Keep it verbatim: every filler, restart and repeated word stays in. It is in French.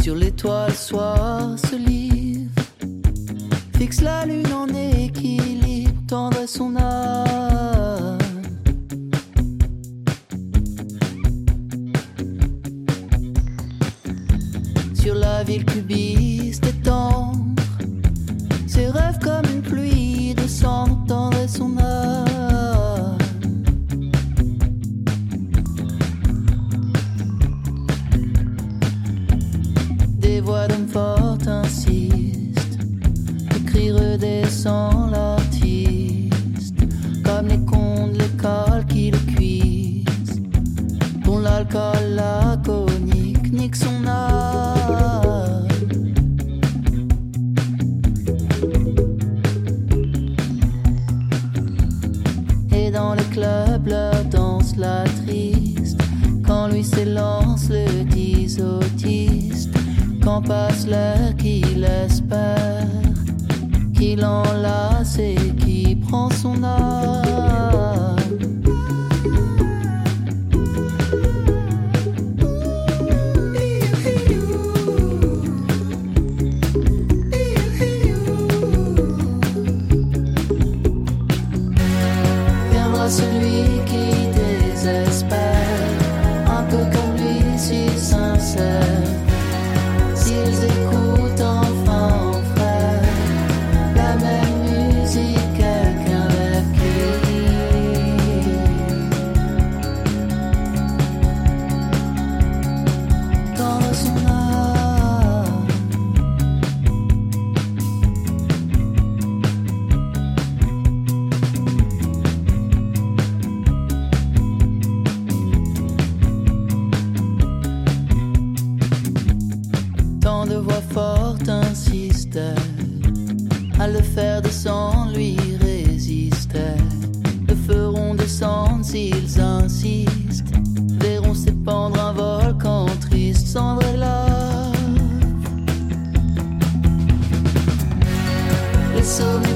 Sur l'étoile soir se livre, fixe la lune en équilibre, tendre son âme. Sur la ville cubiste et tendre, ses rêves comme une pluie descendent, tendre son âme. Des voix d'hommes fortes insistent, le cri redescend l'artiste, comme les cons de l'école qui le cuisent, dont l'alcool laconique nique son âme. Et dans les clubs leur danse la triste, quand lui s'élance le dix autiste. Quand passe l'heure qu'il espère, qu'il enlace et qui prend son âme. Viendra celui qui désespère, un peu comme lui si sincère. S'ils écoutent enfin en frère la même musique qu'un rêve qui dans son âme. Tant de voix fortes insistaient à le faire descendre, lui résistaient. Le feront descendre s'ils insistent, verront s'épandre un volcan triste, cendre et lave. Les sommets